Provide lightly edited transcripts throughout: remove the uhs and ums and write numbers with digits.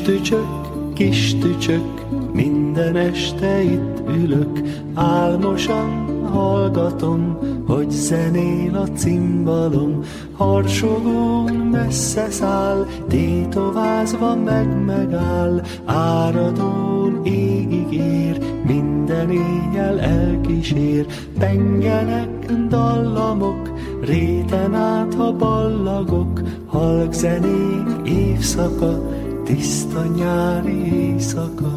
Kis tücsök, minden este itt ülök, álmosan hallgatom, hogy zenél a cimbalom. Harsogón messze száll, tétovázva megáll, áradón égig ér, minden éjjel elkísér. Pengenek dallamok, réten át ha ballagok, halk zenék évszaka, tiszta nyári éjszaka.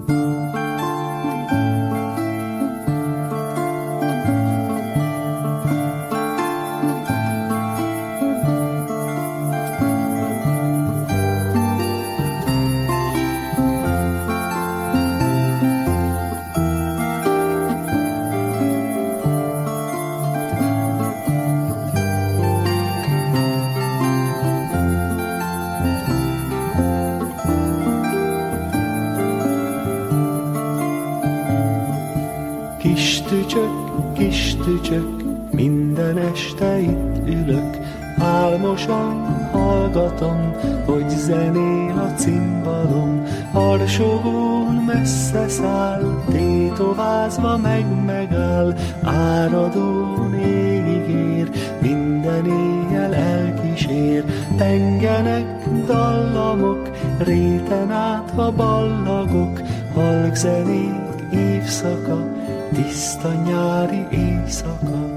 Kis tücsök, minden este itt ülök, álmosan hallgatom, hogy zenél a cimbalom. Harsogón messze száll, tétovázva megáll, áradón égig ér, minden éjjel elkísér. Pengenek dallamok, réten át ha ballagok, halk zenék évszaka, tiszta nyári éjszaka.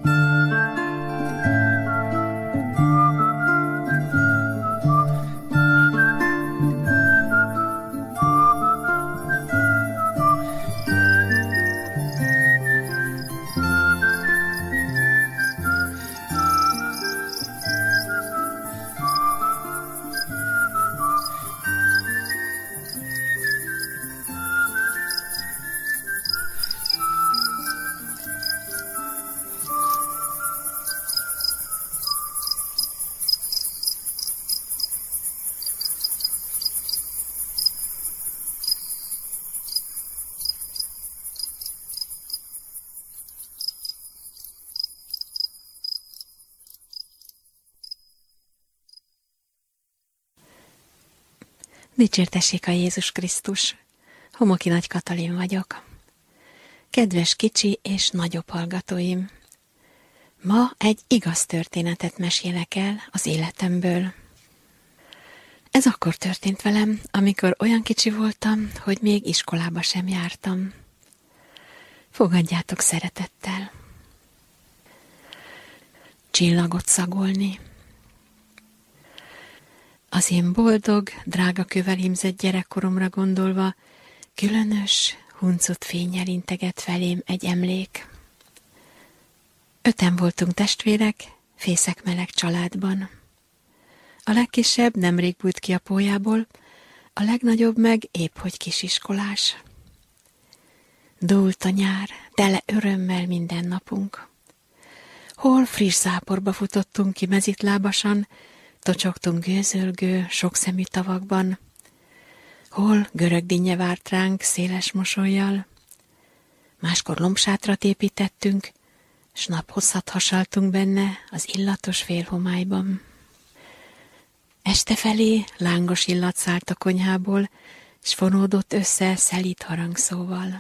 Dicsértessék a Jézus Krisztus! Homoki Nagy Katalin vagyok. Kedves kicsi és nagyobb hallgatóim! Ma egy igaz történetet mesélek el az életemből. Ez akkor történt velem, amikor olyan kicsi voltam, hogy még iskolába sem jártam. Fogadjátok szeretettel. Csillagot szagolni. Az én boldog, drága kővel hímzett gyerekkoromra gondolva, különös, huncut fénnyel integet felém egy emlék. 5 voltunk testvérek, fészek meleg családban. A legkisebb nemrég bújt ki a pólyából, a legnagyobb meg épp hogy kisiskolás. Dúlt a nyár, tele örömmel minden napunk. Hol friss záporba futottunk ki mezitlábasan, tocsogtunk gőzölgő, sokszemű tavakban, hol görög dinnye várt ránk széles mosollyal, máskor lombsátrat építettünk, s naphosszat hasaltunk benne az illatos félhomályban. Este felé lángos illat szállt a konyhából, s fonódott össze szelíd harangszóval.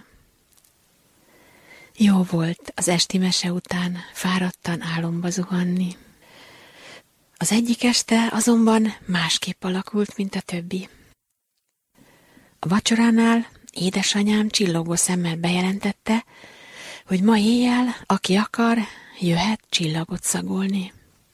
Jó volt az esti mese után fáradtan álomba zuhanni. Az egyik este azonban másképp alakult, mint a többi. A vacsoránál édesanyám csillogó szemmel bejelentette, hogy ma éjjel, aki akar, jöhet csillagot szagolni.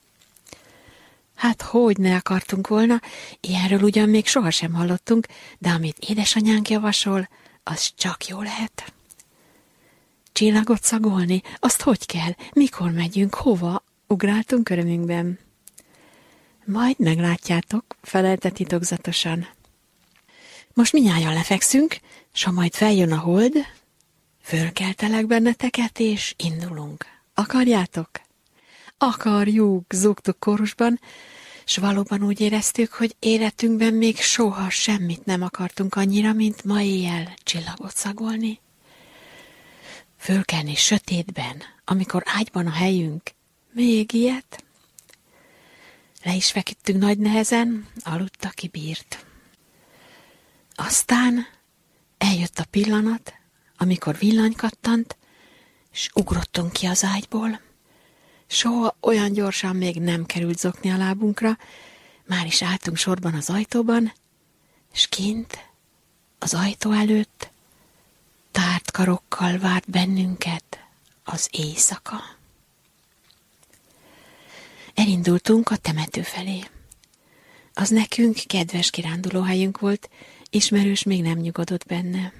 Hát hogy ne akartunk volna, ilyenről ugyan még sohasem hallottunk, de amit édesanyánk javasol, az csak jó lehet. Csillagot szagolni? Azt hogy kell? Mikor megyünk? Hova? Ugráltunk örömünkben. Majd meglátjátok, felelte titokzatosan. Most mindnyájan lefekszünk, s ha majd feljön a hold, fölkeltelek benneteket, és indulunk. Akarjátok? Akarjuk, zúgtuk kórusban, s valóban úgy éreztük, hogy életünkben még soha semmit nem akartunk annyira, mint ma éjjel csillagot szagolni. Fölkelni sötétben, amikor ágyban a helyünk, még ilyet? Le is feküdtünk nagy nehezen, aludt, aki bírt. Aztán eljött a pillanat, amikor villany kattant, és ugrottunk ki az ágyból. Soha olyan gyorsan még nem került zokni a lábunkra, már is álltunk sorban az ajtóban, és kint, az ajtó előtt, tárt karokkal várt bennünket az éjszaka. Elindultunk a temető felé. Az nekünk kedves kirándulóhelyünk volt, ismerős még nem nyugodott benne.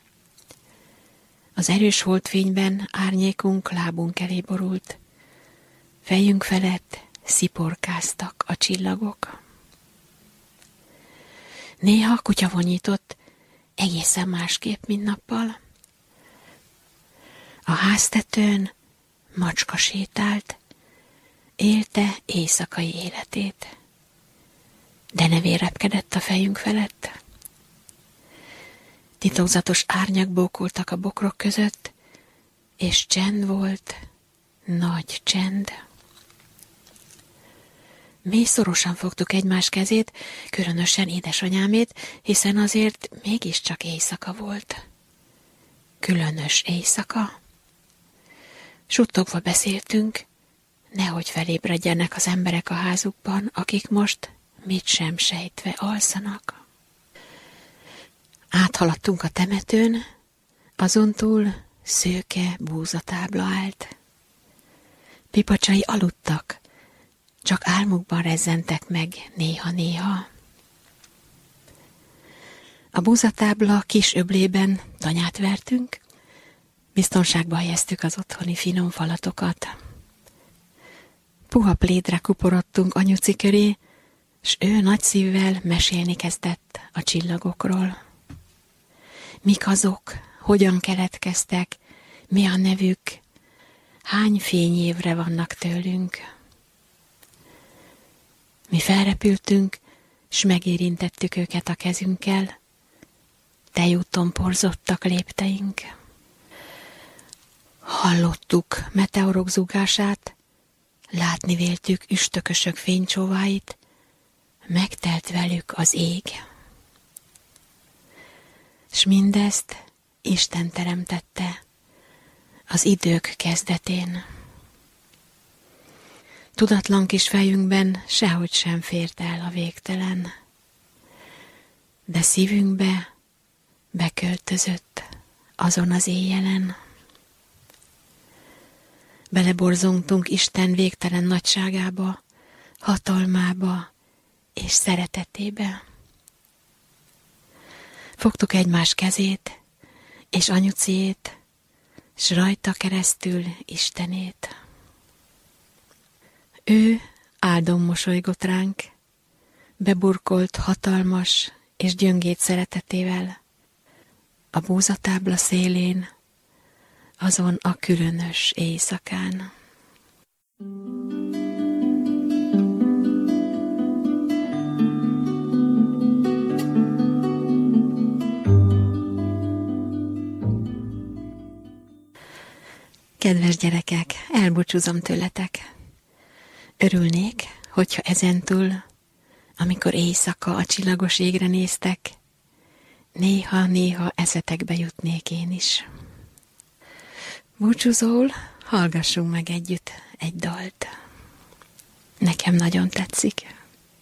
Az erős holdfényben árnyékunk lábunk elé borult. Fejünk felett sziporkáztak a csillagok. Néha kutya vonyított, egészen másképp, mint nappal. A háztetőn macska sétált, élte éjszakai életét. Denevér repkedett a fejünk felett. Titokzatos árnyak bókoltak a bokrok között, és csend volt, nagy csend. Mi szorosan fogtuk egymás kezét, különösen édesanyámét, hiszen azért mégiscsak éjszaka volt. Különös éjszaka. Suttogva beszéltünk, nehogy felébredjenek az emberek a házukban, akik most mit sem sejtve alszanak. Áthaladtunk a temetőn, azon túl szőke búzatábla állt. Pipacsai aludtak, csak álmukban rezzentek meg néha-néha. A búzatábla kis öblében tanyát vertünk, biztonságba helyeztük az otthoni finom falatokat. Puha plédre kuporodtunk anyuci köré, s ő nagy szívvel mesélni kezdett a csillagokról. Mik azok, hogyan keletkeztek, mi a nevük, hány fényévre vannak tőlünk. Mi felrepültünk, s megérintettük őket a kezünkkel, tejúton porzottak lépteink. Hallottuk meteorok zúgását, látni véltük üstökösök fénycsóváit, megtelt velük az ég. S mindezt Isten teremtette az idők kezdetén. Tudatlan kis fejünkben sehogy sem fért el a végtelen, de szívünkbe beköltözött azon az éjjelen. Beleborzongtunk Isten végtelen nagyságába, hatalmába és szeretetébe. Fogtuk egymás kezét és anyuciét, s rajta keresztül Istenét. Ő áldon mosolygott ránk, beburkolt hatalmas és gyöngét szeretetével, a búzatábla szélén, azon a különös éjszakán. Kedves gyerekek, elbúcsúzom tőletek. Örülnék, hogyha ezentúl, amikor éjszaka a csillagos égre néztek, néha-néha eszetekbe jutnék én is. Búcsúzóul hallgassunk meg együtt egy dalt. Nekem nagyon tetszik.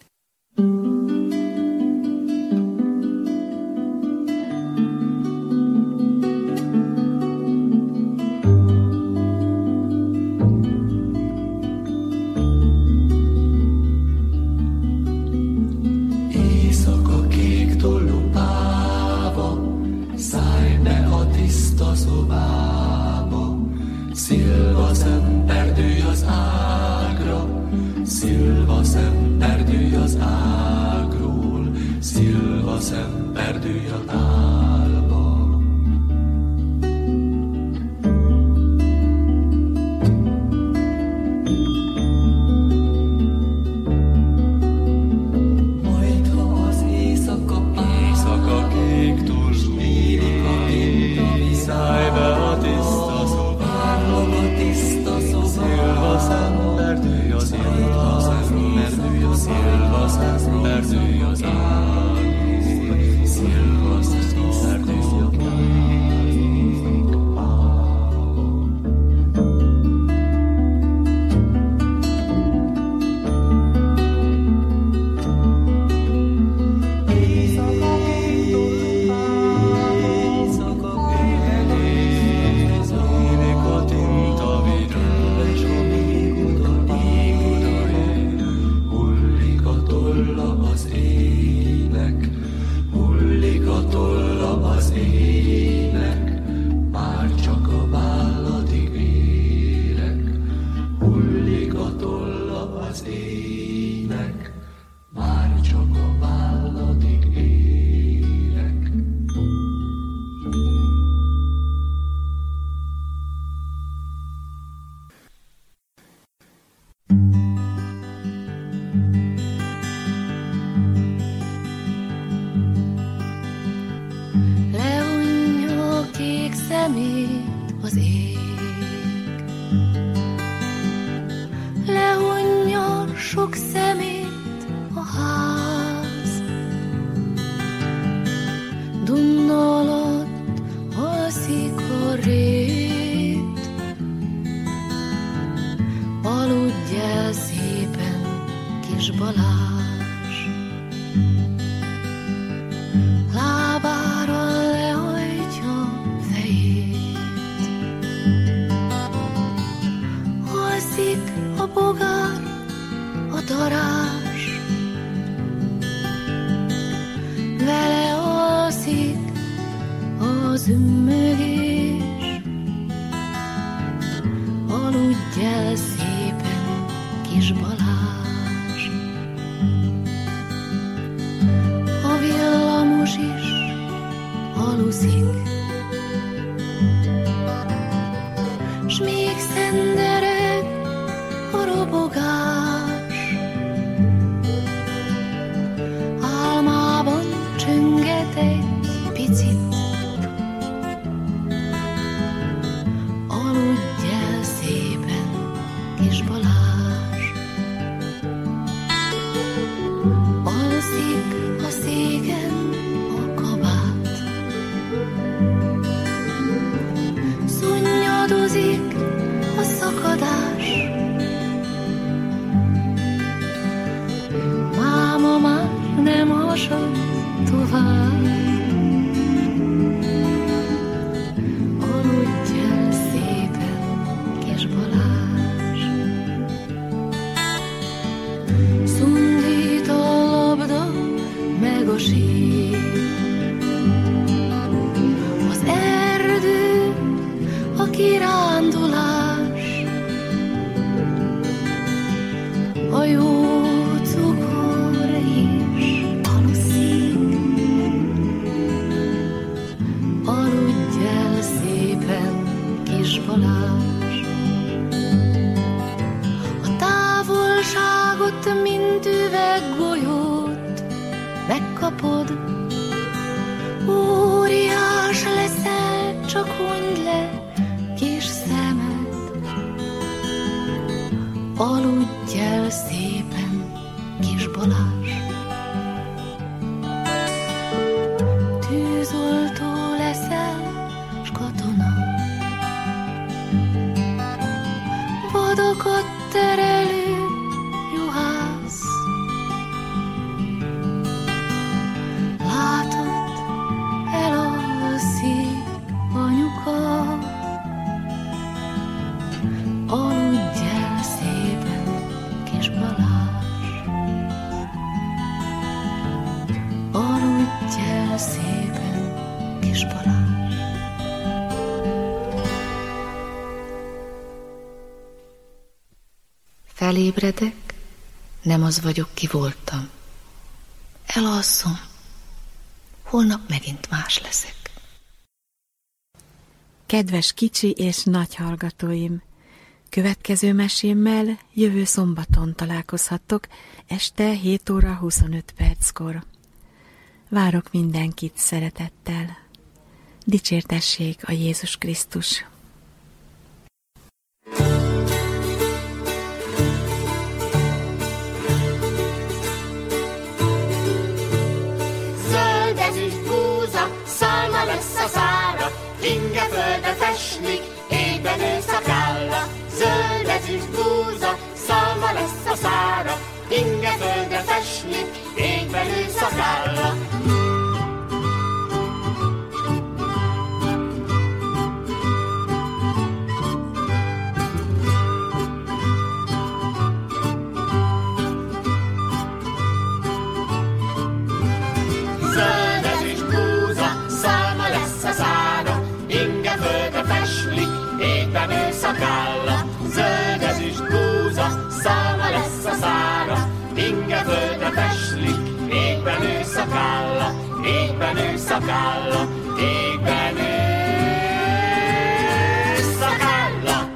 Szemperdülj a tálba. Majd ha az éjszaka kék túlzsúl, érik a tinta, szállj be a tiszta szobába, várlak a tiszta szobába, szemperdülj az ágról, szemperdülj az ágról, szemperdülj az ágról. Silva sok szemét a ház. Duna alatt alszik a rét, aludj el szépen, kis Balázs. Lábára lehajtja fejét, alszik a bogár, a darázs, vele alszik az ümmögés. Aludj el szépen, kis Balázs. A villamos is aluszik, s még szendereg a robogás. Álmában csönget egy picit, aludj el szépen, kis Balázs. Alszik a széken a kabát, szunnyadozik a szakadás. Máma már nem hasad tovább, aludj el szépen, kis Balázs. Szundít a labda, meg a sír, az erdő, a kirándulás, a jó cukor is aluszik. Aludj el szépen, kis Balázs. A távolságot, mint üveggolyót megkapod, óriás leszel, csak hunyd le kis szemed. Aludj el szépen, kis Balázs. Tűzoltó leszel, s katona, vadakat terelő juhász. Látod, elalszik anyuka. Aludj el szépen, kis Balázs. Aludj el szépen, kis Balázs. Felébredek, nem az vagyok, ki voltam. Elalszom, holnap megint más leszek. Kedves kicsi és nagy hallgatóim! Következő mesémmel jövő szombaton találkozhattok este 7 óra 25 perckor. Várok mindenkit szeretettel. Dicsértessék a Jézus Krisztus! Zöld ezüst búza, szalma lesz a szára, inge földre festnik, égben ő szakálla. Zöld ezüst búza, szalma lesz a szára, inge földre festnik, égben ő szakálla. Zöld ezüst búza, szalma lesz a szára, inge földre festnik, égben ő szakálla. Zöld ezüst búza, szalma lesz a szára, inge földre festlik, égben ő szakálla, égben ő szakálla, égben ő szakálla.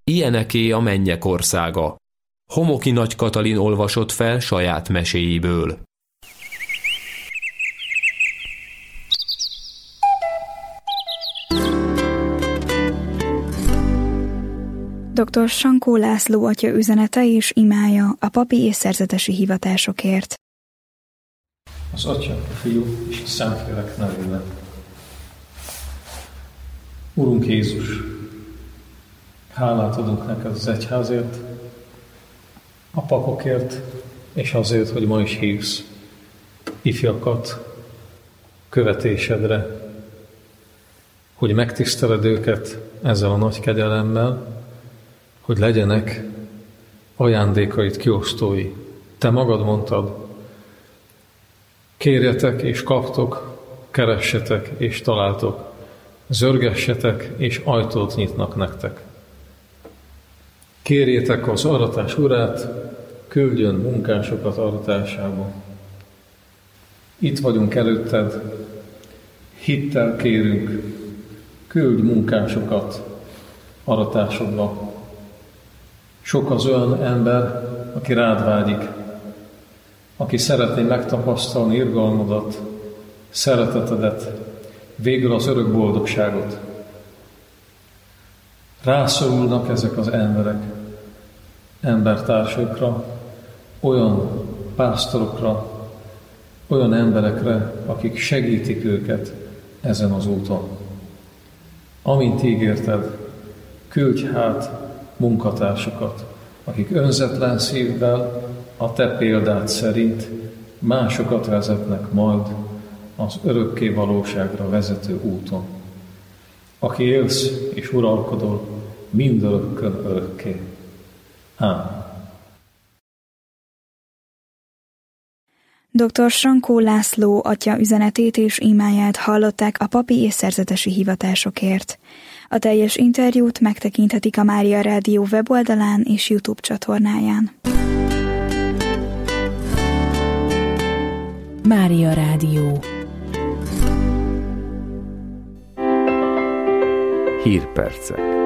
Ilyeneké a mennyek országa. Homoki Nagy Katalin olvasott fel saját meséjéből. Dr. Sankó László atya üzenete és imája a papi és szerzetesi hivatásokért. Az Atya, a Fiú és a Szentlélek nevében. Urunk Jézus, hálát adunk neked az egyházért, a papokért, és azért, hogy ma is hívsz ifjakat követésedre, hogy megtiszteled őket ezzel a nagy kegyelemmel, hogy legyenek ajándékaid kiosztói. Te magad mondtad, kérjetek és kaptok, keressetek és találtok, zörgessetek és ajtót nyitnak nektek. Kérjétek az aratás urát, küldjön munkásokat aratásába. Itt vagyunk előtted, hittel kérünk, küldj munkásokat aratásodba. Sok az olyan ember, aki rád vágyik, aki szeretné megtapasztalni irgalmadat, szeretetedet, végül az örök boldogságot. Rászorulnak ezek az emberek, embertársaikra, olyan pásztorokra, olyan emberekre, akik segítik őket ezen az úton. Amint ígérted, küldj hát munkatársakat, akik önzetlen szívvel a te példád szerint másokat vezetnek majd az örökké valóságra vezető úton. Aki élsz és uralkodol mindörökkön örökké. Ámen. Dr. Sankó László atya üzenetét és imáját hallották a papi és szerzetesi hivatásokért. A teljes interjút megtekinthetik a Mária Rádió weboldalán és YouTube csatornáján. Mária Rádió. Hírpercek.